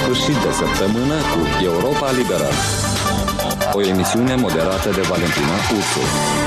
sfârșit de săptămână cu Europa Liberă. O emisiune moderată de Valentina Ursu.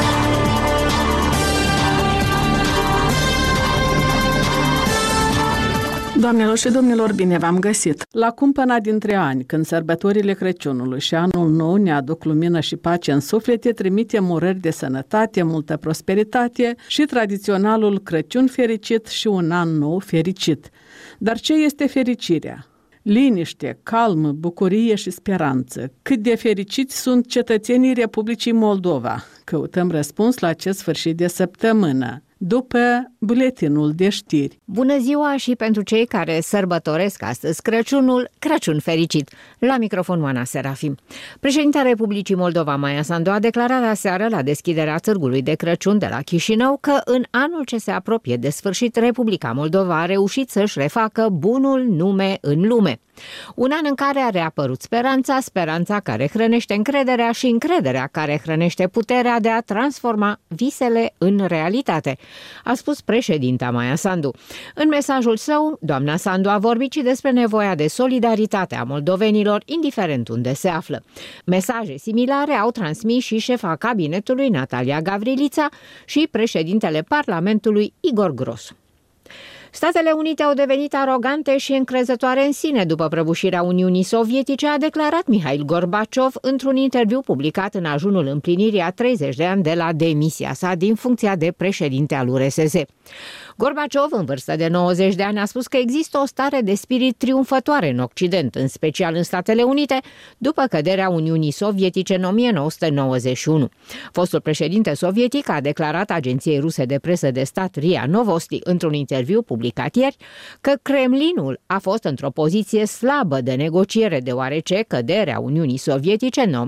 Doamnelor și domnilor, bine v-am găsit! La cumpăna dintre ani, când sărbătorile Crăciunului și anul nou ne aduc lumină și pace în suflete, trimitem urări de sănătate, multă prosperitate și tradiționalul Crăciun fericit și un an nou fericit. Dar ce este fericirea? Liniște, calm, bucurie și speranță. Cât de fericiți sunt cetățenii Republicii Moldova? Căutăm răspuns la acest sfârșit de săptămână, după buletinul de știri. Bună ziua și pentru cei care sărbătoresc astăzi Crăciunul, Crăciun fericit! La microfon Oana Serafim. Președinta Republicii Moldova, Maia Sandu, a declarat aseară la deschiderea târgului de Crăciun de la Chișinău că în anul ce se apropie de sfârșit, Republica Moldova a reușit să-și refacă bunul nume în lume. Un an în care a reapărut speranța, speranța care hrănește încrederea și încrederea care hrănește puterea de a transforma visele în realitate, a spus președinta Maia Sandu. În mesajul său, doamna Sandu a vorbit și despre nevoia de solidaritate a moldovenilor, indiferent unde se află. Mesaje similare au transmis și șefa cabinetului Natalia Gavrilița și președintele Parlamentului Igor Grosu. Statele Unite au devenit arogante și încrezătoare în sine după prăbușirea Uniunii Sovietice, a declarat Mihail Gorbaciov într-un interviu publicat în ajunul împlinirii a 30 de ani de la demisia sa din funcția de președinte al URSS. Gorbaciov, în vârstă de 90 de ani, a spus că există o stare de spirit triumfătoare în Occident, în special în Statele Unite, după căderea Uniunii Sovietice în 1991. Fostul președinte sovietic a declarat agenției ruse de presă de stat RIA Novosti într-un interviu publicat ieri că Kremlinul a fost într-o poziție slabă de negociere, deoarece căderea Uniunii Sovietice în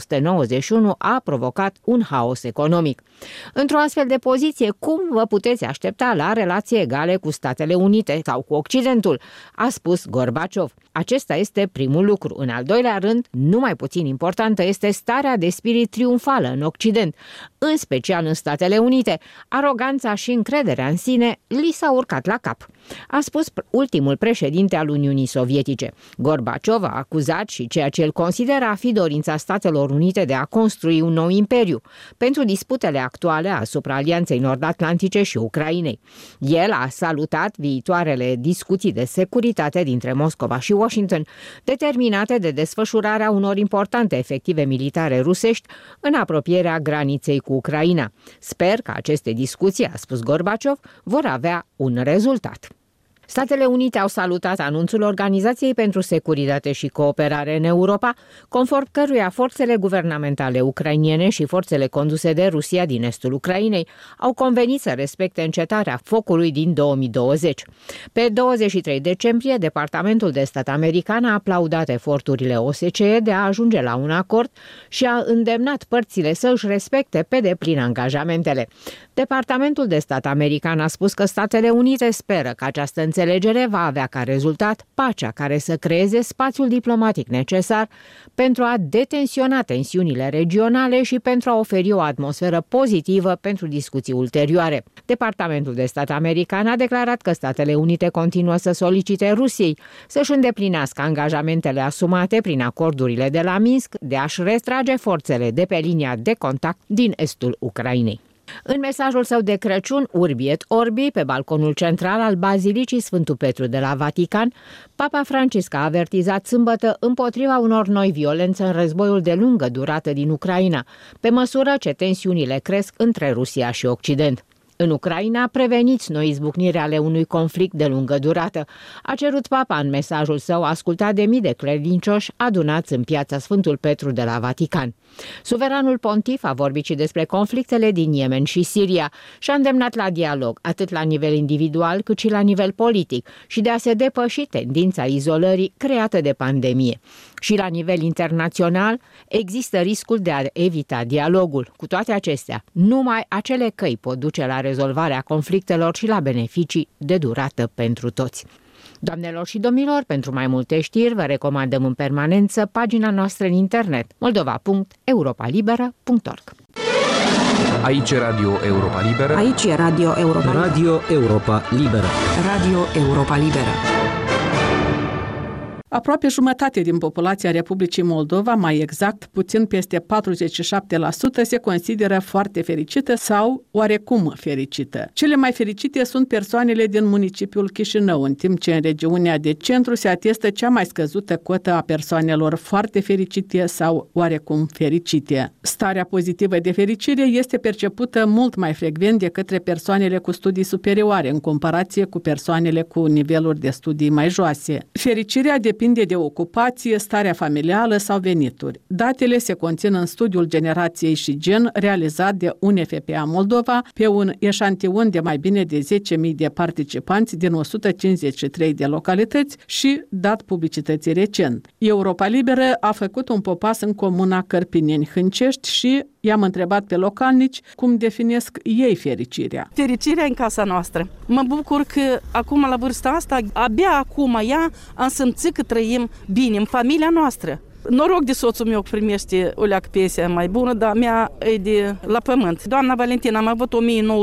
1991 a provocat un haos economic. Într-o astfel de poziție, cum vă puteți aștepta la relații egale cu Statele Unite sau cu Occidentul, a spus Gorbaciov. Acesta este primul lucru. În al doilea rând, nu mai puțin importantă, este starea de spirit triumfală în Occident, în special în Statele Unite. Aroganța și încrederea în sine li s-a urcat la cap, a spus ultimul președinte al Uniunii Sovietice. Gorbaciov a acuzat și ceea ce el consideră a fi dorința Statelor Unite de a construi un nou imperiu pentru disputele actuale asupra Alianței Nord-Atlantice și Ucrainei. El a salutat viitoarele discuții de securitate dintre Moscova și Washington, determinate de desfășurarea unor importante efective militare rusești în apropierea graniței cu Ucraina. Sper că aceste discuții, a spus Gorbaciov, vor avea un rezultat. Statele Unite au salutat anunțul Organizației pentru Securitate și Cooperare în Europa, conform căruia forțele guvernamentale ucrainene și forțele conduse de Rusia din estul Ucrainei au convenit să respecte încetarea focului din 2020. Pe 23 decembrie, Departamentul de Stat american a aplaudat eforturile OSCE de a ajunge la un acord și a îndemnat părțile să își respecte pe deplin angajamentele. Departamentul de Stat american a spus că Statele Unite speră că această înțelegere va avea ca rezultat pacea care să creeze spațiul diplomatic necesar pentru a detensiona tensiunile regionale și pentru a oferi o atmosferă pozitivă pentru discuții ulterioare. Departamentul de Stat american a declarat că Statele Unite continuă să solicite Rusiei să-și îndeplinească angajamentele asumate prin acordurile de la Minsk de a-și retrage forțele de pe linia de contact din estul Ucrainei. În mesajul său de Crăciun, Urbi et Orbi, pe balconul central al Bazilicii Sfântul Petru de la Vatican, Papa Francisc a avertizat sâmbătă împotriva unor noi violențe în războiul de lungă durată din Ucraina, pe măsură ce tensiunile cresc între Rusia și Occident. În Ucraina, preveniți noi izbucniri ale unui conflict de lungă durată, a cerut Papa în mesajul său ascultat de mii de credincioși adunați în piața Sfântul Petru de la Vatican. Suveranul pontif a vorbit și despre conflictele din Yemen și Siria și a îndemnat la dialog, atât la nivel individual cât și la nivel politic, și de a se depăși tendința izolării creată de pandemie. Și la nivel internațional există riscul de a evita dialogul. Cu toate acestea, numai acele căi pot duce la rezolvarea conflictelor și la beneficii de durată pentru toți. Doamnelor și domnilor, pentru mai multe știri vă recomandăm în permanență pagina noastră în internet moldova.europalibera.org. Aici e Radio Europa Liberă. Aici e Radio Europa Liberă. Radio Europa Liberă. Radio Europa Liberă. Aproape jumătate din populația Republicii Moldova, mai exact, puțin peste 47%, se consideră foarte fericită sau oarecum fericită. Cele mai fericite sunt persoanele din municipiul Chișinău, în timp ce în regiunea de centru se atestă cea mai scăzută cotă a persoanelor foarte fericite sau oarecum fericite. Starea pozitivă de fericire este percepută mult mai frecvent de către persoanele cu studii superioare în comparație cu persoanele cu niveluri de studii mai joase. Fericirea depinde de ocupație, starea familială sau venituri. Datele se conțin în studiul Generației și Gen realizat de UNFPA Moldova pe un eșantion de mai bine de 10.000 de participanți din 153 de localități și dat publicității recent. Europa Liberă a făcut un popas în comuna Cărpineni-Hâncești și i-am întrebat pe localnici cum definesc ei fericirea. Fericirea în casa noastră. Mă bucur că acum, la vârsta asta, abia acum am simțit că trăim bine în familia noastră. Noroc de soțul meu că primește o leacă pensia mai bună, dar mea e de la pământ. Doamna Valentina, am avut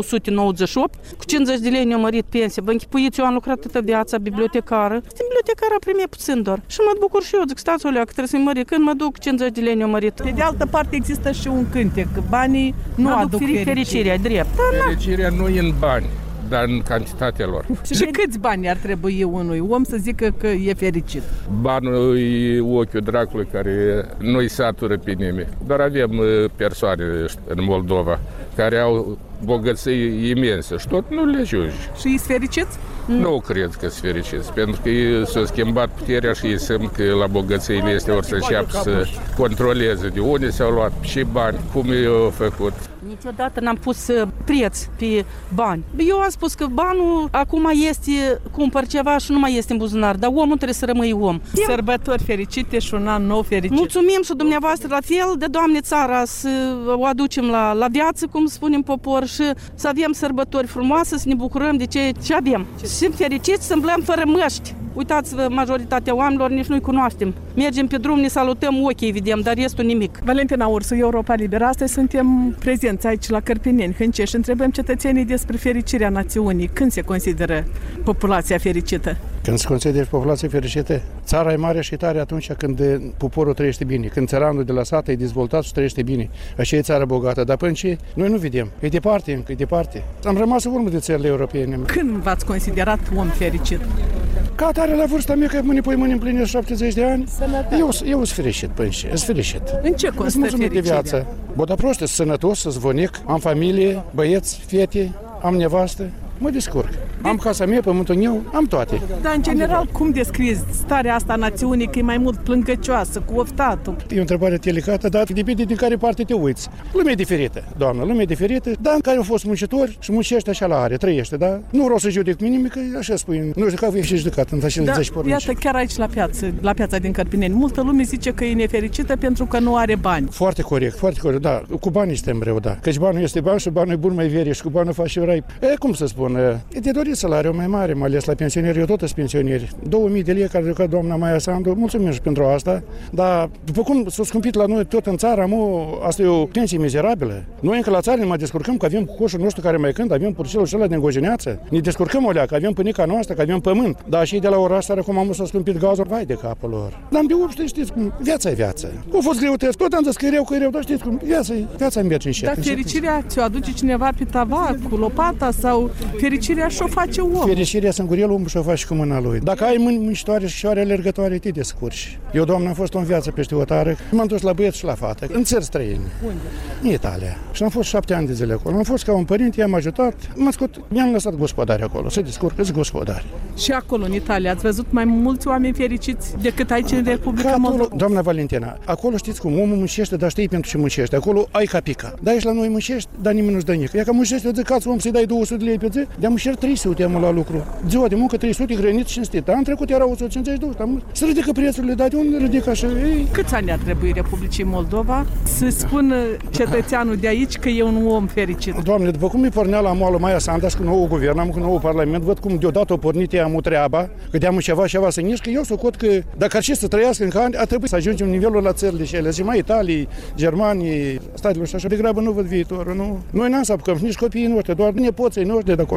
1998, cu 50 de lei ne-a mărit pensia. Vă închipuiți, eu am lucrat toată viața bibliotecară. Bibliotecară a primit puțin doar. Și mă bucur și eu, zic, stați o leacă, trebuie să-i mări. Când mă duc, 50 de lei ne-a mărit. De altă parte există și un cântec, banii nu aduc fericirea, drept. Fericirea nu e în bani, dar în cantitatea lor. Și câți bani ar trebui unui om să zică că e fericit? Banul e ochiul dracului care nu-i satură pe nimeni. Doar avem persoane în Moldova care au bogății imense și tot nu le ajunge. Și ești fericiți? Nu cred că sunt fericiți, pentru că s-a schimbat puterea și ei simt că la bogățiile este ori să înceapă să controleze de unde s-au luat și bani, cum i-au făcut. Niciodată n-am pus preț pe bani. Eu am spus că banul acum este, cumpăr ceva și nu mai este în buzunar, dar omul trebuie să rămâi om. Sărbători fericite și un an nou fericit. Mulțumim și dumneavoastră la fel, de Doamne țara să o aducem la viață, cum spunem popor, și să avem sărbători frumoase, să ne bucurăm de ce avem. Și fericiți să îmblăm fără măști. Uitați-vă, majoritatea oamenilor nici nu-i cunoaștem. Mergem pe drum, ne salutăm, ochii vedem, dar restul nimic. Valentina Ursu, Europa Liberă, astăzi suntem prezenți aici la Cărpineni, Hâncești și întrebăm cetățenii despre fericirea națiunii. Când se consideră populația fericită? Când se consideră populația fericită, țara e mare și tare atunci când poporul trăiește bine, când țăranul de la sat e dezvoltat și trăiește bine. Așa e țara bogată, dar până ce noi nu vedem. E departe încă, e departe. Am rămas în urmă de țările europene. Când v-ați considerat om fericit? Ca atare la vârsta mea, că mâine împlinesc 70 de ani, eu sunt fericit, până ce, sunt fericit. În ce constă fericirea? De viață. Bă, dar prost, sunt sănătos, sunt zvonic, am familie, băieți, fete, am nevastă. Mă descurc. Am casa mea, pământul meu, am toate. Dar, în general, cum descriezi starea asta a națiunii, că e mai mult plângăcioasă, cu oftatul? E o întrebare delicată, dar depinde din care parte te uiți. Lumea e diferită, doamnă, lumea e diferită, dar în care au fost muncitori și muncește așa la are, trăiește, da? Nu vreau să judec nimic, că așa spun, nu știu că vei fi judecat în așa de pornici. Iată, chiar aici la piața din Cărpineni, multă lume zice că e nefericită pentru că nu are bani. Foarte corect, da. Cu banii suntem rău, da. Căci banul este bani și banul e bun mai veri și cu banul faci și rai. Cum să spun, e de dorit salariul mai mare, mai ales la pensionieri, eu tot sunt pensionieri. 2000 de lei care a jucat doamna Maia Sandu, mulțumim și pentru asta, dar după cum s-a scumpit la noi tot în țară, asta e o pensie mizerabilă. Noi încă la țară ne mai descurcăm că avem coșul nostru care mai cântă, avem purcelul ăla din Gogeneață, ne descurcăm o leacă, avem pânica noastră, că avem pământ, dar și de la oraș țară cum s-a scumpit gazul, vai de capul lor. Dar de obște, știți cum, viața e viață. Au fost greutăți, tot am zis că e rău, dar știți cum, viața merge încet. Dar fericirea ți-o aduce cineva pe tavan, cu lopata sau fericirea și-o face om? Fericirea singurel omul și-o face cu mâna lui. Dacă ai mâini muncitoare și șoare alergătoare, te descurci. Eu, doamnă, am fost în viață peste o tară, m-am dus la băieți și la fată, în țări străine. Unde? În Italia. Și am fost 7 ani de zile acolo. Am fost ca un părinte, i-am ajutat, mi-am lăsat gospodari acolo, să descurcă, sunt gospodari. Și acolo, în Italia, ați văzut mai mulți oameni fericiți decât aici în Republica Moldova? Doamna Valentina, acolo știți cum, omul muncește, dar știi pentru ce muncește. Acolo ai capica. Dar aici la noi muncești, dar nimeni nu-ți dă nici. Ia că muncește, o zi, cați om să-i dai 200 de lei pe zi, de-am muncit 300 am la lucru. Ziua de muncă 300, hrănit și cinstit. Anul trecut era 152, să ridică prețurile, dar de unde ridică așa? Câți ani ar trebui Republicii Moldova să spună cetățeanul de aici că e un om fericit? Doamne, după cum îi pornea la moală Maia Sandas cu nou guvern, am cu nou parlament, văd cum deodată o pornit ea mu treaba, că de-am ceva să nici, că eu socot că dacă ar și să trăiască încă ani, ar trebui să ajungem nivelul la țările și ele, și mai Italii, Germanii, statele și așa, degrabă nu văd viitorul, nu. Noi n-am să apucăm, nici copiii noștri, doar nepoții noștri de acolo.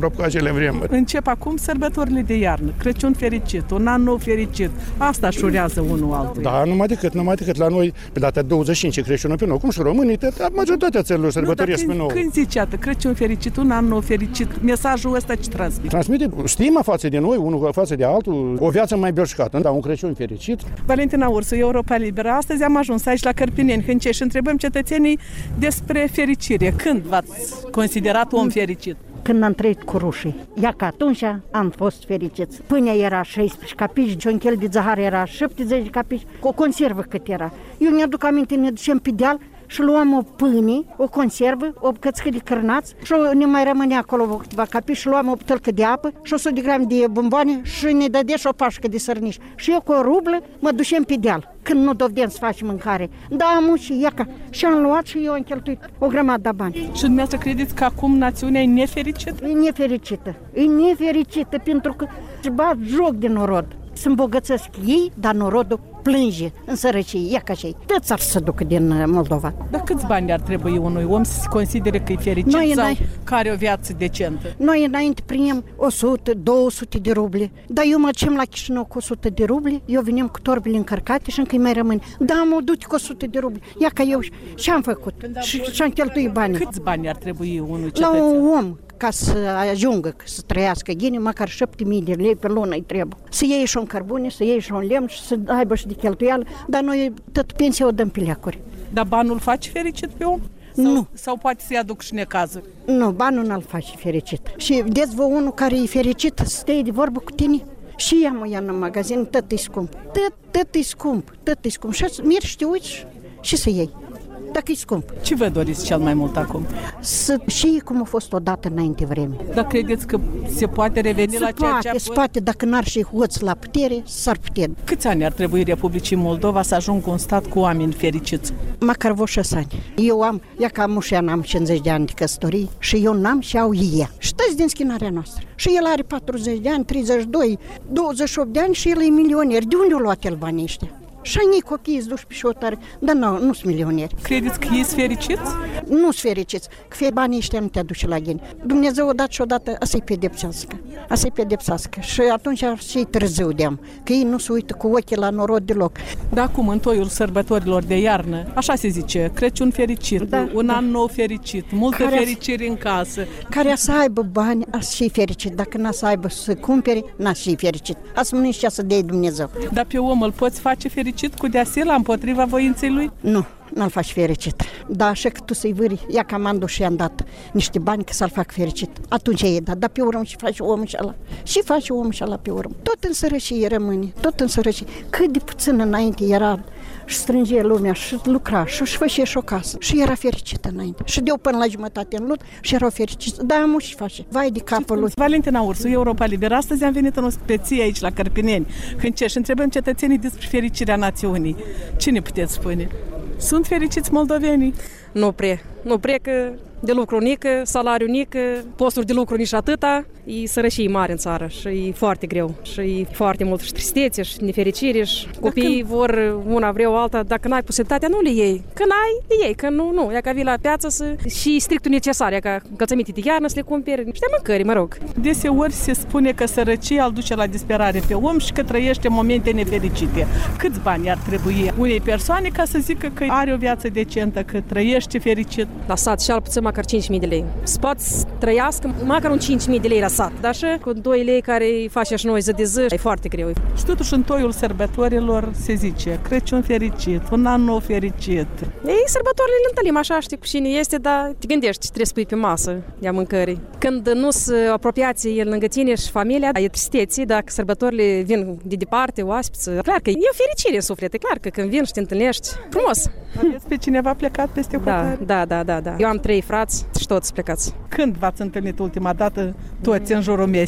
aproape cu acele vremuri. Încep acum sărbătorile de iarnă, Crăciun fericit, un an nou fericit. Asta își urează unul altul. Da, numai decât la noi, pe data 25 Crăciunul pe nou, cum și românii, majoritatea țărilor sărbătoresc pe nou. Când zici atât, Crăciun fericit, un an nou fericit, mesajul ăsta ce transmite? Transmite stima față de noi, unul față de altul, o viață mai belșcată, da, un Crăciun fericit. Valentina Ursu, Europa Liberă. Astăzi am ajuns aici la Cărpineni, Hâncești, și întrebăm cetățenii despre fericire. Când v-ați considerat om fericit? Când am trăit cu rușii. Ia că atunci am fost fericiți. Pâinea era 16 capici, cionchel de zahăr era 70 capici, cu o conservă cât era. Eu mi-aduc aminte, ne ducem pe deal și luam o pâine, o conservă, o bucățică de cârnați și ne mai rămânea acolo câteva capici și luam o butelcă de apă și 100 de grame de bomboane și ne dădea și o pașcă de sărniș. Și eu cu o rublă mă ducem pe deal, când nu dovedeam să facem mâncare. Da, muși, iaca. Și am luat și eu am cheltuit o grămadă de bani. Și dumneavoastră credeți că acum națiunea e nefericită? E nefericită. E nefericită pentru că își bat joc de norod. Se îmbogățesc ei, dar norodul plânge în sărăcie. Ia ca și toți ar să ducă din Moldova. Dar câți bani ar trebui unui om să se considere că e fericit sau că are o viață decentă? Noi înainte primim 100, 200 de ruble. Dar eu mă ducem la Chișinău cu 100 de ruble, eu venim cu torbele încărcate și încă îi mai rămân. Da, mă duc cu 100 de ruble. Ia ca eu și am făcut. Și am cheltuit banii. Câți bani ar trebui unui cetățean? La un om, ca să ajungă, să trăiască ghine, măcar 7.000 de lei pe lună îi trebuie. Să iei și un cărbune, să iei și un lemn și să aibă și de cheltuială, dar noi tot pensia o dăm pe leacuri. Dar banul face fericit pe om? Nu. Sau poate să-i aduc și necazuri? Nu, banul nu-l face fericit. Și vedeți vă unul care e fericit, stă de vorbă cu tine? Și ea mă ia în magazin, tot e scump. Tot e scump. Și mergi și te uiți și să iei. Dacă e scump. Ce vă doriți cel mai mult acum? Să știi cum a fost odată înainte vreme. Dar credeți că se poate reveni la ceea ce a fost? Se poate, dacă n-ar și hoț la putere, s-ar putea. Câți ani ar trebui Republicii Moldova să ajungă un stat cu oameni fericiți? Măcar vreo 6 ani. Eu am, ia ca mușean, am 50 de ani de căsătorie și eu n-am și au ea. Și toți din schinarea noastră. Și el are 40 de ani, 32, 28 de ani și el e milioner. De unde o luat el banii ăștia? Și ai copiii îți duci pe șotare, dar nu sunt milionieri. Credeți că ei sunt fericiți? Nu sunt fericiți, că banii ăștia nu te aduce la ghini. Dumnezeu odată și odată să-i pedepsească. Și atunci și târziu de-am, că ei nu se uită cu ochii la norod deloc. Da, acum, în toiul sărbătorilor de iarnă, așa se zice, Crăciun fericit, un an nou fericit, multă fericire în casă. Care să aibă bani, a să fie fericit. Dacă n-a să aibă să cumpere, n-a să fie fericit. A să mănânci ce să dea Dumnezeu. Dar pe om îl poți face fericit cu deasila împotriva voinței lui? Nu, n-l faci fericit. Dar așa că tu să-i vâri, ia că am și am dat niște bani că să-l fac fericit. Atunci e dat, dar pe urmă și face omul și ăla. Și face omul și ăla pe urmă. Tot în sărăcie rămâne, tot în sărăcie. Cât de puțin înainte era și strângea lumea și lucra și își făcea și o casă. Și era fericită înainte. Și de-o până la jumătate în lut și erau fericiți. Da, mă și face. Vai de capul lui. Valentina Ursu, Europa Liberă. Astăzi am venit în o speție aici la Cărpineni, Hâncești, și întrebăm cetățenii despre fericirea națiunii. Ce ne puteți spune? Sunt fericiți moldovenii? Nu prea că de lucru unic, salariu unic, posturi de lucru nici atâta, e sărăcie mare în țară și e foarte greu și e foarte mult și tristețe și nefericire și copiii vor una vreau alta, dacă n-ai posibilitatea nu le iei, că n-ai, le iei, că nu, ia ca vii la piață și strictul necesar, ca încălțăminte de iarnă să le cumperi, niște mâncări, mă rog. Deseori se spune că sărăcia îl duce la disperare pe om și că trăiește momente nefericite. Câți bani ar trebui unei persoane ca să zică că are o viață decentă, că trăiește fericit? La sat și al puțin măcar 5.000 de lei. Se poate trăiască măcar un 5.000 de lei la sat, dar și cu 2 lei care îi face și noi zi de zi, e foarte greu. Și totuși în toiul sărbătorilor se zice Crăciun fericit, un an nou fericit. Ei, sărbătorile le întâlnim așa, știi cu cine este, dar te gândești ce trebuie să pui pe masă de mâncării. Când nu se apropiați el lângă tine și familia, e tristețe, dacă sărbătorile vin de departe, oaspeți, clar că e o fericire în suflet, e clar că când vin și te întâlnești, frumos. Aveți pe cineva plecat peste hotare? Da. Eu am 3 frați și toți plecați. Când v-ați întâlnit ultima dată toți în jurul mesei?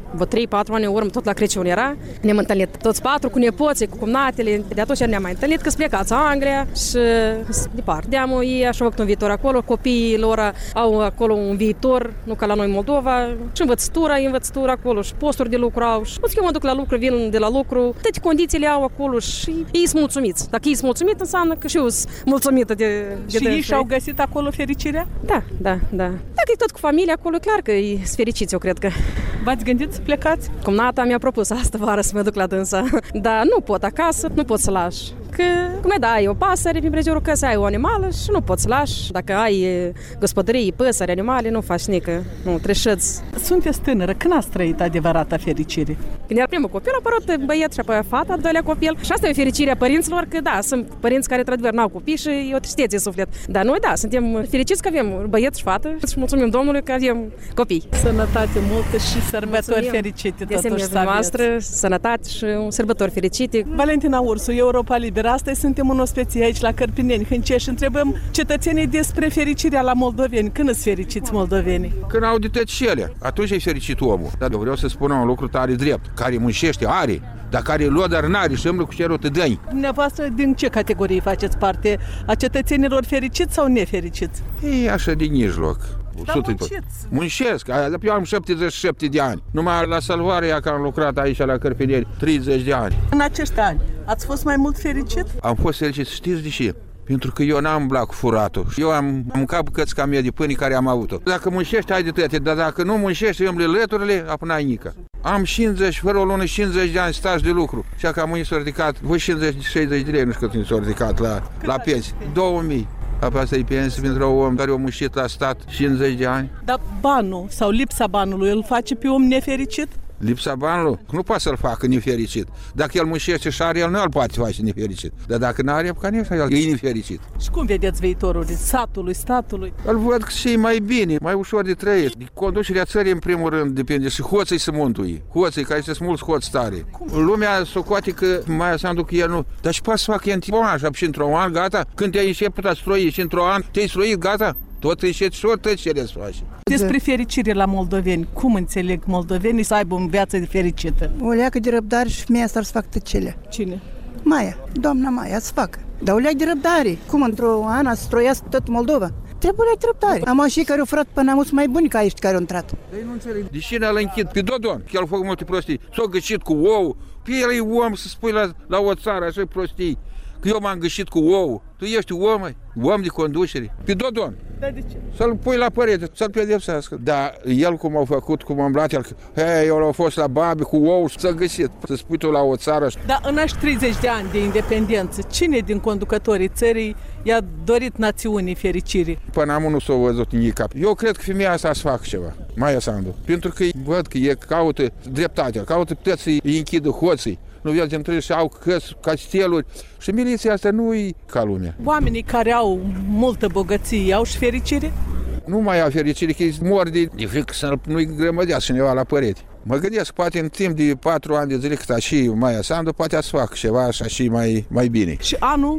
vreo 3-4 ani în urmă, tot la Crăciun era. Ne-am întâlnit toți 4 cu nepoții, cu cumnatele. De atunci ne-am mai întâlnit că plecați în Anglia și departe. De-amu ei așa făcut un viitor acolo, copiii lor au acolo un viitor, nu ca la noi în Moldova. Și învățătura acolo și posturi de lucru au. Și eu mă duc la lucru, vin de la lucru, toate condițiile au acolo și ei sunt mulțumiți. Dacă ei sunt mulțumiți, înseamnă că și eu sunt mulțumită de și ei și-au găsit acolo fericirea? Da. Dacă e tot cu familia acolo, clar că e fericiți, eu cred că. V-ați gândit să plecați? Cumnata mi-a propus asta vară să mă duc la dânsa, dar nu pot acasă, nu pot să lași. Că, ai o pasăre prin prejurul căsii, ai o animală și nu poți să lași. Dacă ai gospodării, păsări, animale, nu faci nică, nu treșăți. Sunteți tânără, când ați trăit adevărata fericire? Când era primul copil, a apărut băiet și apoi fata, al doilea copil. Și asta e fericirea părinților, că da, sunt părinți care într-adevăr n-au copii și e o tristețe în suflet. Dar noi, da, suntem fericiți că avem băiet și fată și mulțumim Domnului că avem copii. Sănătate multă și sărbători fericite totuși să noastră, sănătate și sărbători fericite. Valentina Ursu, Europa Liberă. Astăzi suntem în ospecie aici la Cărpineni, Hâncești, și întrebăm cetățenii despre fericirea la moldoveni. Când îți fericiți moldovenii? Când au de tăcele, atunci e fericit omul. Dar eu vreau să spun un lucru tare drept. Care muncește, are, dar care lua, dar n-are și îmblă cu cerul te dă-i. Dumneavoastră, din ce categorii faceți parte? A cetățenilor fericiți sau nefericiți? E așa din mijloc. Dar Muncesc. Eu am 77 de ani. Numai la salvarea că am lucrat aici la Cărpineni 30 de ani. În acești ani ați fost mai mult fericit? Am fost fericit, știți de ce? Pentru că eu n-am blac furatul. Eu am mâncat bucăți ca mie de pâine care am avut-o. Dacă muncești, ai de toate, dar dacă nu muncești, îmbli lăturile, apoi n-ai nică. Am 50, fără o lună, 50 de ani staj de lucru. Și că mâine s-a ridicat, voi 50-60 de lei, nu știu cât s-a ridicat la pensie. 2000. Apoi asta e pensie pentru un om care a muncit la stat 50 de ani. Dar banul sau lipsa banului îl face pe om nefericit? Lipsa banului nu poate să-l facă nefericit. Dacă el muncește și are, el nu îl poate face nefericit. Dar dacă nu are, ca el e nefericit. Și cum vedeți viitorul satului, statului? Îl văd că și mai bine, mai ușor de trăit. De conducerea țării, în primul rând, depinde. Și hoții se mântui. Hoții, care sunt mulți hoți tare. Lumea socoate că mai înseamnă că el nu... Dar și poate să facă așa și într-un an, gata? Când te-ai început a stroi și într-un an, te-ai stroit, gata? Tot înșeti și ori tăcere să faci. Despre fericire la moldoveni, cum înțeleg moldovenii să aibă o viață fericită? O leacă de răbdare și femeia asta să facă tăcele. Cine? Maia, doamna Maia, să facă. Dar o leacă de răbdare. Cum într-o an să stroiască tot Moldova? Trebuie de răbdare. Am și care au furat până am mai buni ca ăștia care au intrat. De cine îl închid? Pe Dodon, că el a făcut multe prostii. S-a găsit cu ou. Pe el e om să spui la o țară așa prostii. Că eu m-am găsit cu ou. Tu ești om de conducere. Pe Dodon. Da, de ce? Să-l pui la părete, să-l pedepsească. Dar el cum a făcut, cum a îmblat, eu a fost la babi cu ou, s-a găsit. Să spui tu la o țară. Dar în acești 30 de ani de independență, cine din conducătorii țării i-a dorit națiunii fericire? Până am nu s-a văzut nimic. Eu cred că femeia asta să facă ceva, Maia Sandu. Pentru că văd că e caută dreptatea, caută puteți să-i închidă hoții. Nu vedem, trebuie să au căsi, casteluri. Și miliția asta nu e ca lumea. Oamenii care au multă bogăție au și fericire? Nu mai au fericire, că îi mor de frică să nu-i grămădească cineva la părete. Mă gândesc, poate în timp de 4 ani de zile cât a și Maia Sandu, poate să facă ceva așa și mai bine. Și anul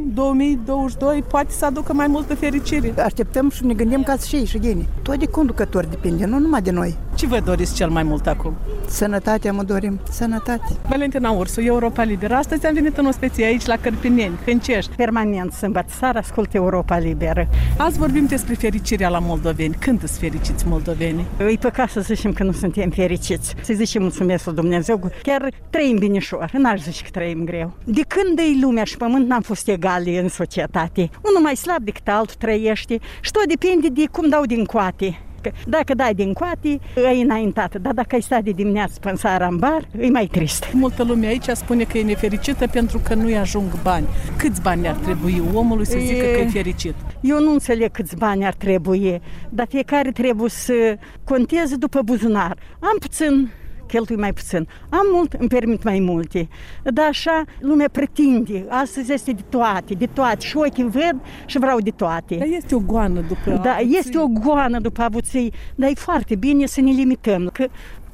2022 poate să aducă mai multă fericire. Așteptăm și ne gândim ca și ei. Tot de conducători depinde, nu numai de noi. Ce vă doriți cel mai mult acum? Sănătatea mă dorim, sănătate. Valentina Ursu, Europa Liberă. Astăzi am venit în ospecie aici la Cărpineni, Hâncești. Permanent, sâmbătă seara, ascult Europa Liberă. Azi vorbim despre fericirea la moldoveni. Când îți fericiți moldovenii? E păcat să zicem că nu suntem fericiți. Să zicem mulțumesc lui Dumnezeu. Chiar trăim binișor, n-aș zice că trăim greu. De când e lumea și pământ n-am fost egali în societate. Unul mai slab decât altul trăiește și tot depinde de cum dau din coate. Dacă dai din coate, e înaintată, dar dacă ai stat de dimineață până seara în bar, e mai trist. Multă lume aici spune că e nefericită pentru că nu-i ajung bani. Câți bani ar trebui omului să zică că e fericit? Eu nu înțeleg câți bani ar trebui, dar fiecare trebuie să conteze după buzunar. Am puțin, cheltui mai puțin. Am mult, îmi permit mai multe. Dar așa lumea pretinde. Astăzi este de toate. Și ochii văd și vreau de toate. Dar este o goană după avuții. Da, este o goană după avuții. Dar e foarte bine să ne limităm. Că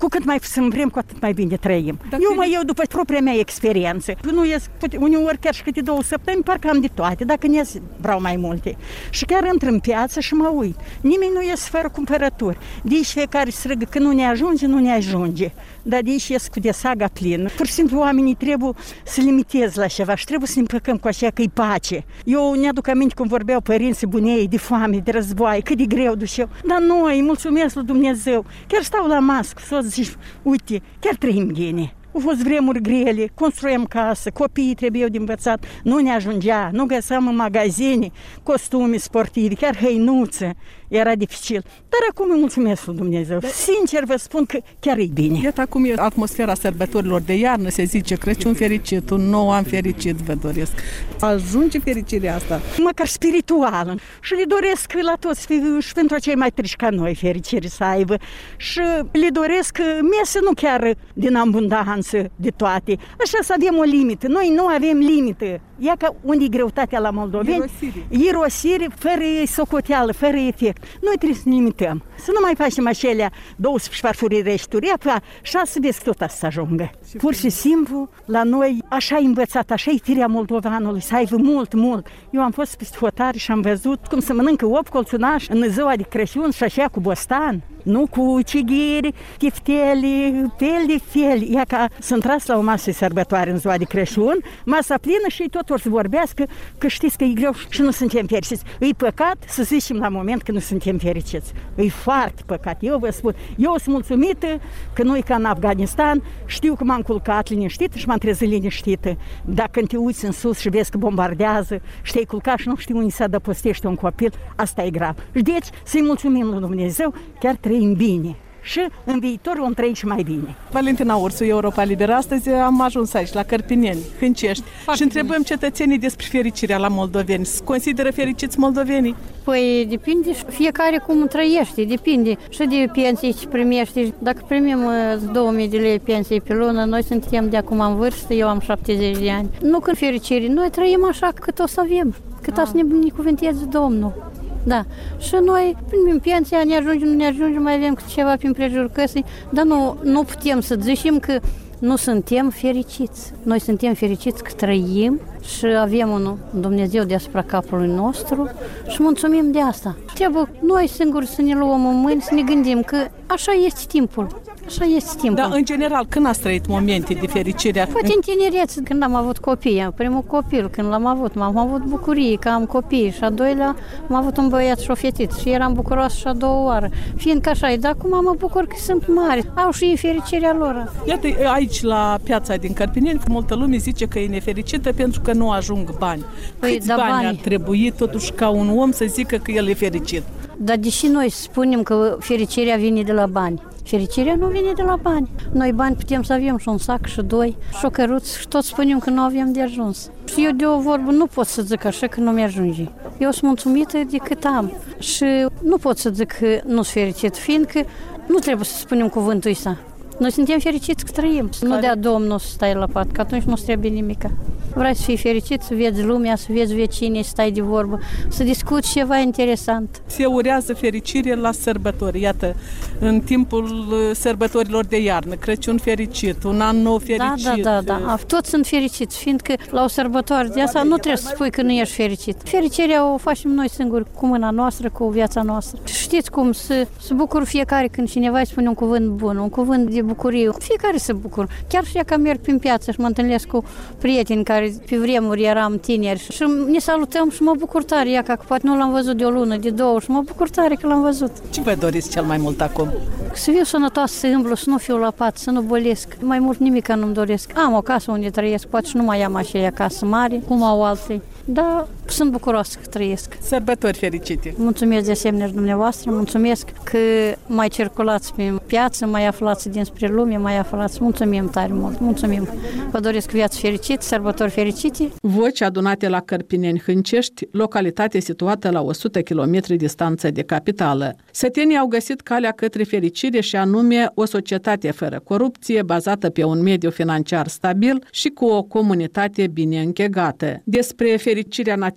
cu cât mai vrem, cu atât mai bine trăim. Eu după propria mea experiență, nu ies, uneori chiar și câte 2 săptămâni, parcă am de toate, dacă nu ies, vreau mai multe. Și chiar intr în piață și mă uit. Nimeni nu ies fără cumpărături. Deci fiecare strigă că nu ne ajunge. Dar deci ies cu desaga plină. Pur și simplu oamenii trebuie să limiteze la ceva și trebuie să ne împăcăm cu așa că-i pace. Eu ne-aduc aminte cum vorbeau părinții bunei de foame, de război, cât de greu duceau. Dar noi, mulțumesc lui Dumnezeu, chiar stau la masă, soț zici, uite, chiar trăim bine. Au fost vremuri grele, construim casă, copiii trebuiau de învățat, nu ne ajungea, nu găseam în magazine costume sportive, chiar hăinuță, era dificil. Dar acum îi mulțumesc lui Dumnezeu. Sincer vă spun că chiar e bine. Iată acum e atmosfera sărbătorilor de iarnă, se zice Crăciun fericit, un nou an fericit vă doresc. Ajunge fericirea asta? Măcar spirituală. Și le doresc la toți și pentru cei mai triști ca noi fericire să aibă. Și le doresc mese nu chiar din abundanță de toate. Așa să avem o limită. Noi nu avem limită. Ia ca unde e greutatea la moldoveni? Irosire, fără socoteală, fără efect. Noi trebuie să ne limităm. Să nu mai facem acelea 12 farfurii reșturi. Ia 6 vezi tot asta să ajungă. Pur și simplu, la noi, așa e învățat, așa e firea moldovanului, să aibă mult. Eu am fost peste hotare și am văzut cum se mănâncă 8 colțunași în ziua de Crăciun și așa cu bostan. Nu cu cighiri, tifteli, fel de fel. Ia ca să intrați la o masă sărbătoare în ziua de Crăciun, masa plină și tot or să vorbească că știți că e greu și nu suntem fericiți. E păcat să zicem la moment că nu suntem fericiți. E foarte păcat. Eu vă spun, eu sunt mulțumită că nu e ca în Afganistan, știu că m-am culcat liniștită și m-am trezit liniștită. Dar când te uiți în sus și vezi că bombardează și te-ai culcat și nu știu unde să adăpostești un copil, asta e grav. Și deci să-i mulțumim lui Dumnezeu, chiar trăim bine. Și în viitor vom trăi și mai bine. Valentina Ursu, Europa Liberă. Astăzi am ajuns aici, la Cărpineni, Hâncești, și întrebăm cetățenii despre fericirea la moldoveni. Consideră fericiți moldovenii? Păi depinde fiecare cum trăiește, depinde și de pensii ce primești. Dacă primim 2000 de lei pensii pe lună, noi suntem de acum în vârstă, eu am 70 de ani. Nu când fericire, noi trăim așa cât o să avem, cât o să ne binecuvânteze Domnul. Da, și noi primim pensia, nu ne ajungem, mai avem ceva prin prejurul căsii, dar nu putem să zicem că nu suntem fericiți. Noi suntem fericiți că trăim și avem un Dumnezeu deasupra capului nostru și mulțumim de asta. Trebuie noi singuri să ne luăm în mâini, să ne gândim că așa este timpul. Așa este timpul. Dar, în general, când ați trăit momente de fericire? Poate în tinerețe, când am avut copii, primul copil, când l-am avut bucurie că am copii și a doilea am avut un băiat și o fetiță și eram bucuroasă și a doua oară. Fiindcă așa e, dar acum mă bucur că sunt mari, au și fericirea lor. Iată, aici, la piața din Cărpineni, multă lume zice că e nefericită pentru că nu ajung bani. Câți bani ar trebui, totuși, ca un om să zică că el e fericit? Dar deși noi spunem că fericirea vine de la bani, fericirea nu vine de la bani. Noi bani putem să avem și un sac și 2 și o căruță și tot spunem că nu avem de ajuns. Și eu de o vorbă nu pot să zic așa că nu mi-ajunge. Eu sunt mulțumită de cât am și nu pot să zic că nu sunt fericit, fiindcă nu trebuie să spunem cuvântul ăsta. Noi suntem fericiți că trăim. Nu dea Domnul să stai la pat, că atunci nu-ți trebuie nimic. Vrei să fii fericit, să vezi lumea, să vezi vecinii, să stai de vorbă, să discuți ceva interesant. Se urează fericire la sărbători. Iată, în timpul sărbătorilor de iarnă, Crăciun fericit, un an nou fericit. Da. Toți sunt fericiți, fiindcă la o sărbătoare de asta nu trebuie să spui că nu ești fericit. Fericirea o facem noi singuri, cu mâna noastră, cu viața noastră. Știți cum, să bucur fiecare când cineva îi spune un cuvânt bun, un cuvânt de bucurie. Fiecare se bucură. Chiar și că merg prin piață și mă întâlnesc cu prieteni care pe vremuri eram tineri și ne salutăm și mă bucur tare, că poate nu l-am văzut de o lună, de 2 și mă bucur tare că l-am văzut. Ce vă doriți cel mai mult acum? Să fiu sănătoasă, să îmblu, să nu fiu la pat, să nu bolesc. Mai mult nimic nu-mi doresc. Am o casă unde trăiesc, poate și nu mai am așa casă mare, cum au alții. Dar sunt bucuroasă că trăiesc. Sărbători fericite! Mulțumesc de asemenea dumneavoastră, mulțumesc că mai circulați pe piață, mai aflați dinspre lume, mai aflați. Mulțumim tare mult, mulțumim. Vă doresc viață fericită, sărbători fericite. Voci adunate la Cărpineni Hâncești, localitate situată la 100 km distanță de capitală. Sătenii au găsit calea către fericire și anume o societate fără corupție, bazată pe un mediu financiar stabil și cu o comunitate bine închegată. Despre fericirea națională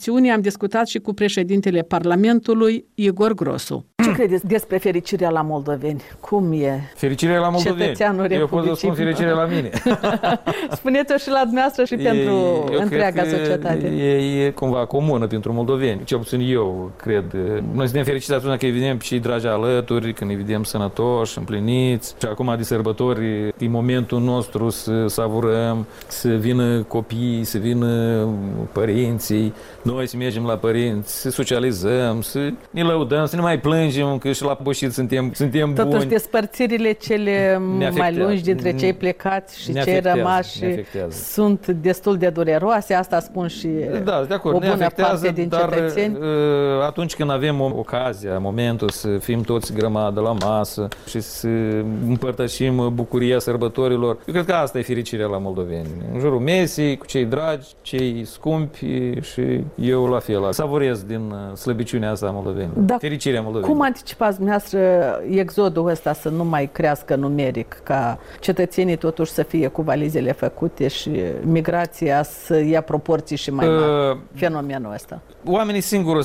emisiunii am discutat și cu președintele Parlamentului, Igor Grosu. Ce credeți despre fericirea la moldoveni? Cum e? Fericirea la moldoveni? Eu pot să spun fericirea la mine. Spuneți-o și la dumneavoastră și pentru întreaga societate. E cumva comună pentru moldoveni. Cel puțin eu cred. Noi suntem fericiți atunci când îi vedem și dragi alături, când îi vedem sănătoși, împliniți. Și acum de sărbători e momentul nostru să savurăm, să vină copiii, să vină părinții, noi să mergem la părinți, să socializăm, să ne lăudăm, să ne mai plângem, că și la poșit suntem buni. Totuși despărțirile cele mai lungi dintre cei plecați și cei rămași sunt destul de dureroase, asta spun și de acord, o bună parte din cetățeni. Atunci când avem ocazia, momentul să fim toți grămadă la masă și să împărtășim bucuria sărbătorilor, eu cred că asta e fericirea la moldoveni. În jurul mesei, cu cei dragi, cei scumpi și eu la fel. Savurez din slăbiciunea asta a moldoveni. Fericirea moldoveni. Cum anticipați dumneavoastră exodul ăsta să nu mai crească numeric, ca cetățenii totuși să fie cu valizele făcute și migrația să ia proporții și mai mari, fenomenul ăsta? Oamenii singuri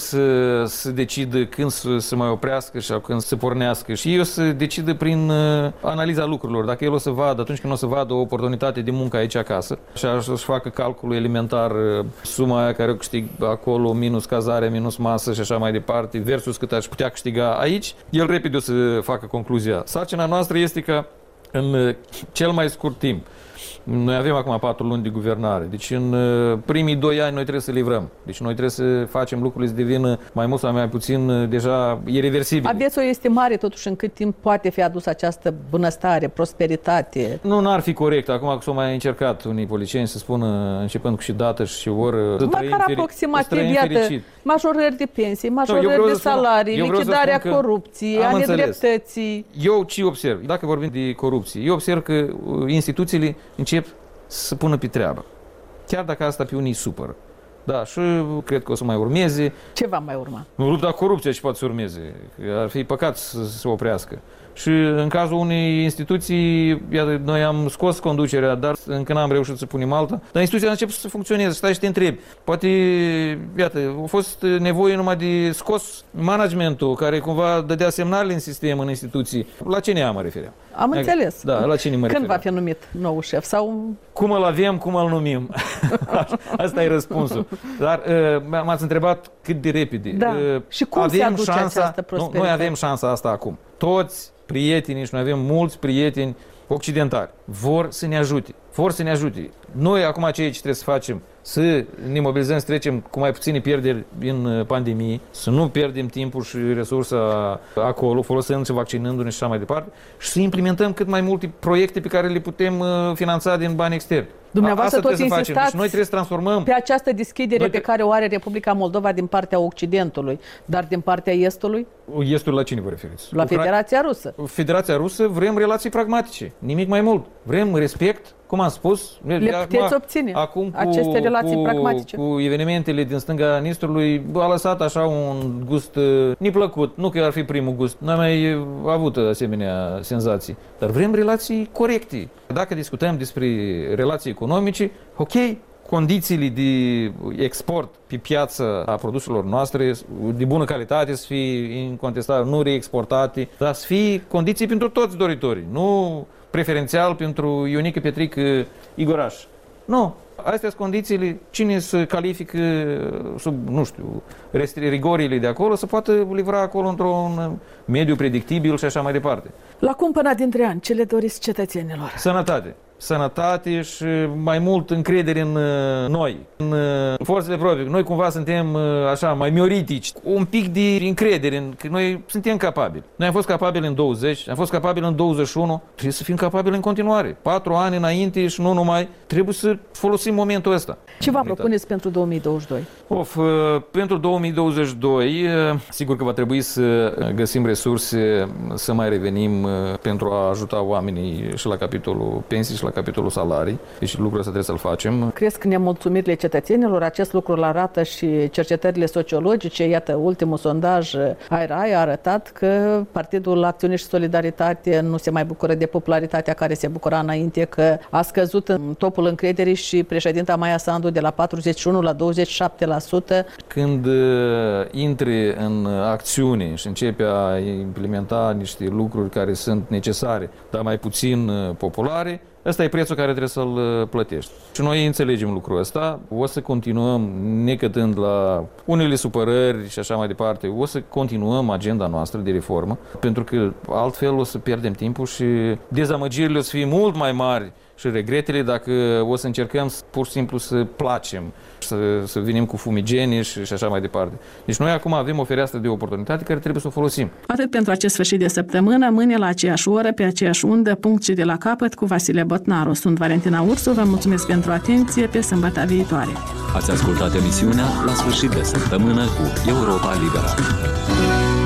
să decidă când să mai oprească și când să pornească și ei o să decidă prin analiza lucrurilor. Dacă el o să vadă, atunci când o să vadă o oportunitate de muncă aici acasă și să-și facă calculul elementar, suma aia care o câștig acolo, minus cazare, minus masă și așa mai departe, versus cât aș putea câștiga aici, el repede o să facă concluzia. Sarcina noastră este că în cel mai scurt timp, noi avem acum 4 luni de guvernare, deci în primii 2 ani noi trebuie să livrăm. Deci noi trebuie să facem lucrurile să devină mai mult sau mai puțin deja irreversibile. Aveți o estimare totuși în cât timp poate fi adusă această bunăstare, prosperitate? Nu, n-ar fi corect. Acum s-au mai încercat unii politicieni să spună, începând cu și dată și oră, măcar aproximativ, iată, majorări de pensii, majorări de salarii, lichidarea corupției, a nedreptății. Eu ce observ? Dacă vorbim de corupție, eu observ că instituțiile încep să pună pe treabă. Chiar dacă asta pe unii supără. Da, și cred că o să mai urmeze. Ce va mai urma? Lupta corupției și poate să urmeze. Ar fi păcat să se oprească. Și în cazul unei instituții, iată, noi am scos conducerea, dar încă n-am reușit să punem alta, dar instituția a început să funcționeze, stai și te întrebi. Poate, iată, a fost nevoie numai de scos managementul care cumva dădea semnale în sistem, în instituții. La cine mă refeream? Am înțeles. Da, la cine mă refeream? Când va fi numit nou șef? Sau... Cum îl avem, cum îl numim? Asta e răspunsul. Dar m-ați întrebat cât de repede. Da. Și cum se aduce această prosperitate? Noi avem șansa asta acum. Toți prietenii, și noi avem mulți prieteni occidentali, vor să ne ajute. Vor să ne ajute. Noi acum ceea ce trebuie să facem, să ne mobilizăm, să trecem cu mai puține pierderi în pandemie, să nu pierdem timpul și resursa acolo, folosind și vaccinându-ne și așa mai departe, și să implementăm cât mai multe proiecte pe care le putem finanța din bani externi. Dumneavoastră toți insistați deci noi trebuie să transformăm pe această deschidere pe care o are Republica Moldova din partea Occidentului, dar din partea Estului? Estul la cine vă referiți? La Federația Rusă. Federația Rusă vrem relații pragmatice, nimic mai mult. Vrem respect, cum am spus. Le puteți obține acum aceste relații pragmatice. Cu evenimentele din stânga Nistrului a lăsat așa un gust neplăcut. Nu că ar fi primul gust. N-am mai avut asemenea senzații. Dar vrem relații corecte. Dacă discutăm despre relații economice, ok, condițiile de export pe piață a produselor noastre de bună calitate să fie incontestabil, nu reexportate, dar să fie condiții pentru toți doritorii, nu preferențial pentru Ionică Petrică Igoraș. Nu. Astea sunt condițiile, cine se califică sub, nu știu, rigorile de acolo, să poată livra acolo într-un mediu predictibil și așa mai departe. La cumpăna dintre ani, ce le doriți cetățenilor? Sănătate. Sănătate și mai mult încredere în noi, în forțele proprii. Noi cumva suntem așa mai mioritici, un pic de încredere că noi suntem capabili. Noi am fost capabili în 20, am fost capabili în 21, trebuie să fim capabili în continuare. 4 ani înainte și nu numai, trebuie să folosim momentul ăsta. Ce vă propuneți pentru 2022? Pentru 2022, sigur că va trebui să găsim resurse să mai revenim pentru a ajuta oamenii și la capitolul pensii și la la capitolul salarii, deci lucrul ăsta trebuie să-l facem. Cresc nemulțumirile cetățenilor, acest lucru îl arată și cercetările sociologice. Iată, ultimul sondaj AIRAI a arătat că Partidul Acțiune și Solidaritate nu se mai bucură de popularitatea care se bucura înainte, că a scăzut în topul încrederii și președinta Maia Sandu de la 41 la 27%. Când intri în acțiune și începi a implementa niște lucruri care sunt necesare, dar mai puțin populare, ăsta e prețul care trebuie să-l plătești. Și noi înțelegem lucrul ăsta, o să continuăm necătând la unele supărări și așa mai departe, o să continuăm agenda noastră de reformă, pentru că altfel o să pierdem timpul și dezamăgirile o să fie mult mai mari și regretele dacă o să încercăm pur și simplu să placem, să venim cu fumigene și așa mai departe. Deci noi acum avem o fereastră de oportunitate care trebuie să o folosim. Atât pentru acest sfârșit de săptămână, mâine la aceeași oră, pe aceeași undă, punct și de la capăt cu Vasile Botnaru. Sunt Valentina Ursu, vă mulțumesc pentru atenție, pe sâmbătă viitoare. Ați ascultat emisiunea La sfârșit de săptămână cu Europa Liberă.